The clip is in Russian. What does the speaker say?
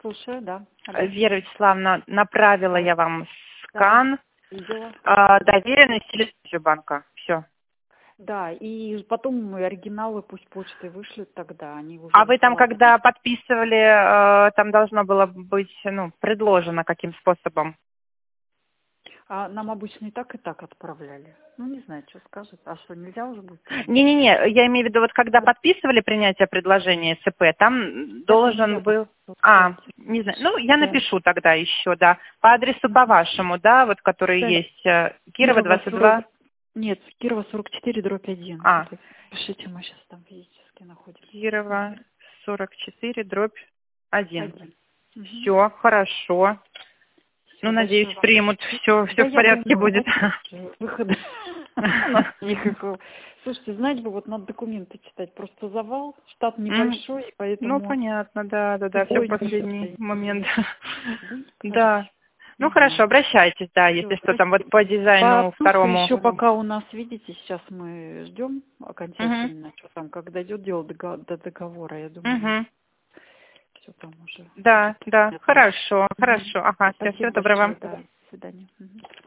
слушаю, да. Алло. Вера Вячеславовна, направила я вам скан. Видела. Доверенность или банка. Все. Да, и потом оригиналы пусть почтой вышлют тогда, они уже... А вы там, когда подписывали, там должно было быть, предложено каким способом? А нам обычно и так отправляли. Ну, не знаю, что скажет. А что, нельзя уже будет? Не-не-не, я имею в виду, вот когда подписывали принятие предложения СП, там должен был... не знаю, я напишу тогда еще, да. По адресу по вашему, да, вот который Да. есть, Кирова, 22. Нет, Кирова 44/1. Пишите, мы сейчас там физически находимся. Кирова 44/1. Все, хорошо. Надеюсь, примут, все в порядке будет. Выхода у нас никакого. Слушайте, знать бы, вот надо документы читать. Просто завал, штат небольшой, поэтому... понятно, да, все в последний момент. Да. Хорошо, обращайтесь, да, если что там вот по дизайну второму. Еще пока у нас, видите, сейчас мы ждем окончательно, что там, как дойдет дело до договора, я думаю. Все там уже. Да, хорошо. Ага, всего доброго вам. До свидания.